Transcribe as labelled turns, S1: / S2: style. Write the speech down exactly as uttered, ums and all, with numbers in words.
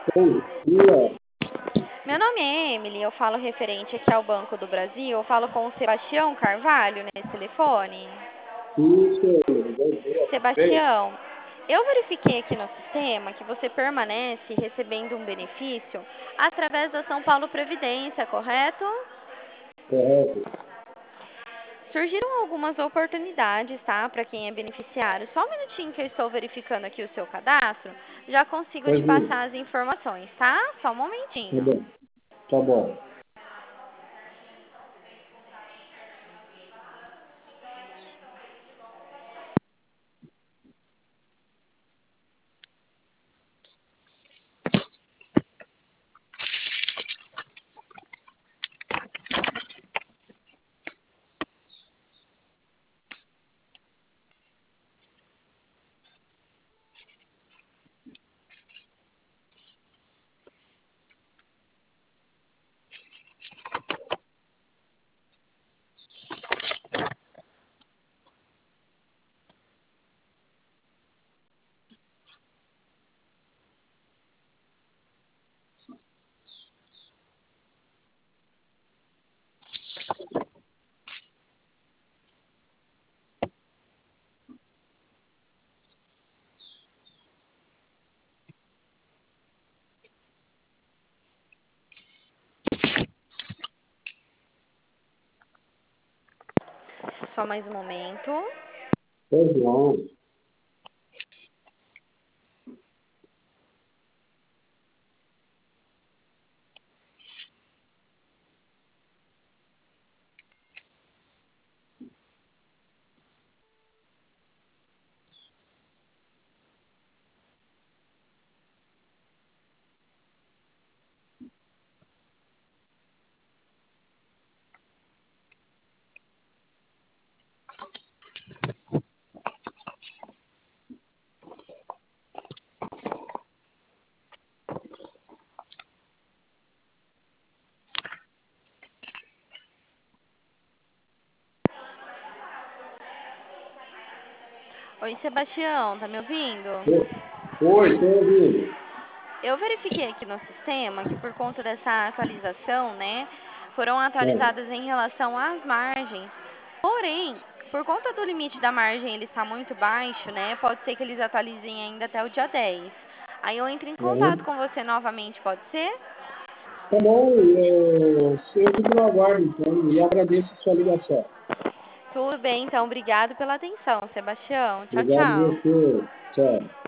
S1: Bom dia.
S2: Meu nome é Emily, eu falo referente aqui ao Banco do Brasil, eu falo com o Sebastião Carvalho nesse telefone.
S1: Isso, Emily. Bom dia, tudo bem?
S2: Sebastião, eu verifiquei aqui no sistema que você permanece recebendo um benefício através da São Paulo Previdência, correto?
S1: Correto.
S2: Surgiram algumas oportunidades, tá, para quem é beneficiário. Só um minutinho que eu estou verificando aqui o seu cadastro, já consigo te
S1: Pode ir.
S2: passar as informações, tá? Só um
S1: Tá
S2: momentinho.
S1: bom. Tá bom.
S2: Só mais um momento.
S1: Pois não.
S2: Oi, Sebastião, tá me ouvindo?
S1: Oi, tô ouvindo.
S2: Eu verifiquei aqui no sistema que por conta dessa atualização, né, foram
S1: Certo.
S2: atualizadas em relação às margens. Porém, por conta do limite da margem ele está muito baixo, né, pode ser que eles atualizem ainda até o dia dez. Aí eu entro em contato
S1: Uhum.
S2: com você novamente, pode ser?
S1: Tá bom, eu, eu fico no aguardo, então, e agradeço a sua ligação.
S2: Tudo bem, então, obrigado pela atenção, Sebastião. Tchau,
S1: Obrigado a
S2: tchau.
S1: você. Tchau.